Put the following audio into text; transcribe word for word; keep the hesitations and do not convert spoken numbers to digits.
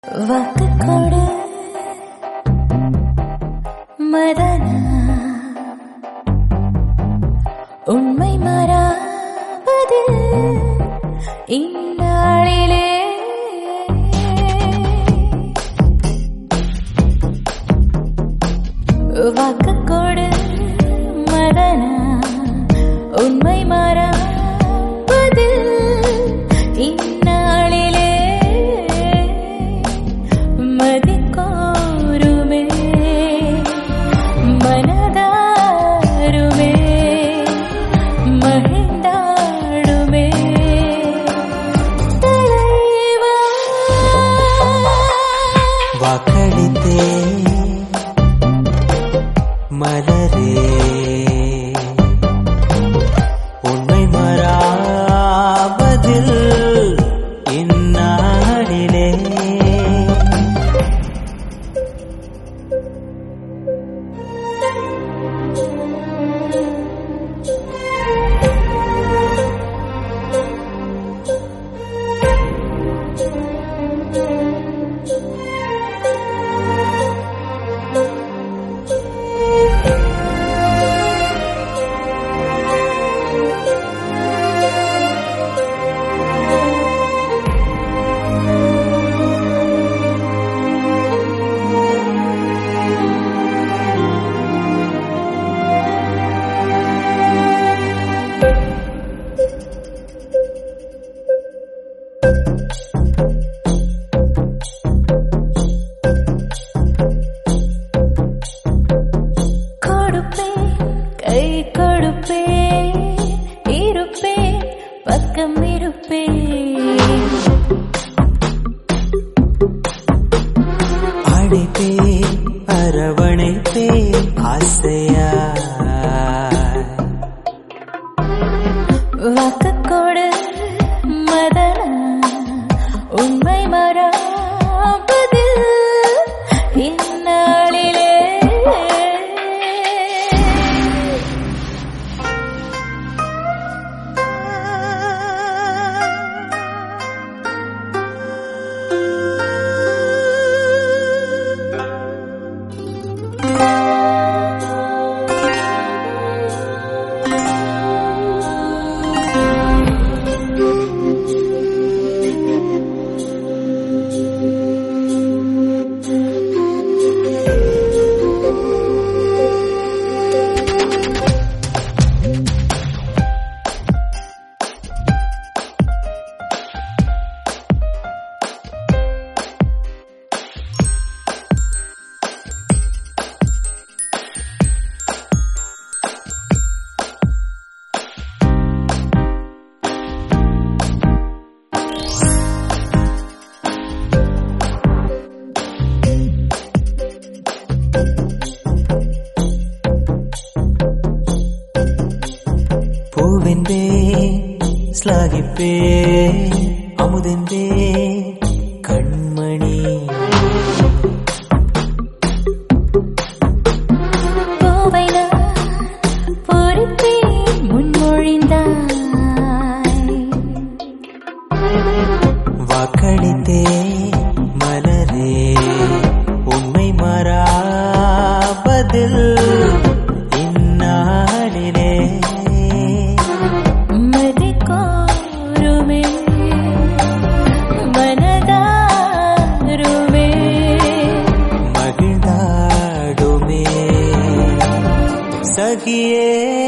வாக்கு கொடு மதனா, உண்மை மாறாவது இந்நாளிலே. வாக்கு கொடு மதனா, உண்மை மாறாவது இந்நாளிலே. மதிக்கோருமே மனதாருமே மகிழ்ந்தாடுமே தலைவா. வாக்களித்தே மலரே, உண்மை மாறாவதில் இந்நாளிலே. கை கொடுப்பே, இருப்பே, பக்கம் இருப்பே. அழைப்பே, அரவணைப்பே, ஆசையா. வாக்கு கொடு மதனா, உண்மை மாறாவது இந்நாளிலே. பூவென்பே ஸ்லாகிப்பே, அமுதென்பே கண்மணி. பூவை நான் பொறுப்பே முன்மொழிந்தாய். வாக்களித்தே மலரே, உண்மை மாறாவதில் இந்நாளிலே. மதிக்கோருமே மனதாருமே மகிழ்ந்தாடுமே சகியே.